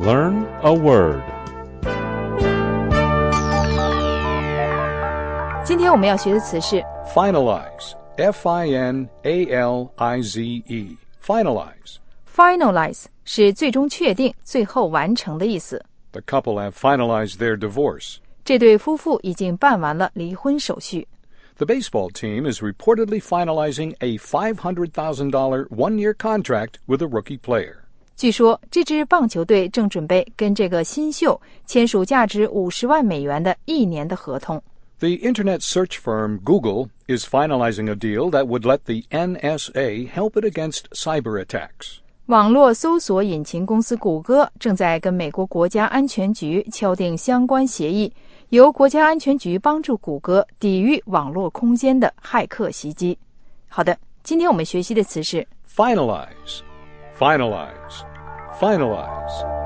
Learn a word. 今天我们要学的词是 Finalize, F-I-N-A-L-I-Z-E, Finalize. finalize 是最终确定、最后完成的意思。 The couple have finalized their divorce. 这对夫妇已经办完了离婚手续。 The baseball team is reportedly finalizing a $500,000 one-year contract with a rookie player. 据说这支棒球队正准备跟这个新秀签署价值50万美元的1年的合同。 The internet search firm Google is finalizing a deal that would let the NSA help it against cyber attacks. 网络搜索引擎公司谷歌正在跟美国国家安全局敲定相关协议，由国家安全局帮助谷歌抵御网络空间的骇客袭击。好的，今天我们学习的词是 Finalize, finalize, finalize.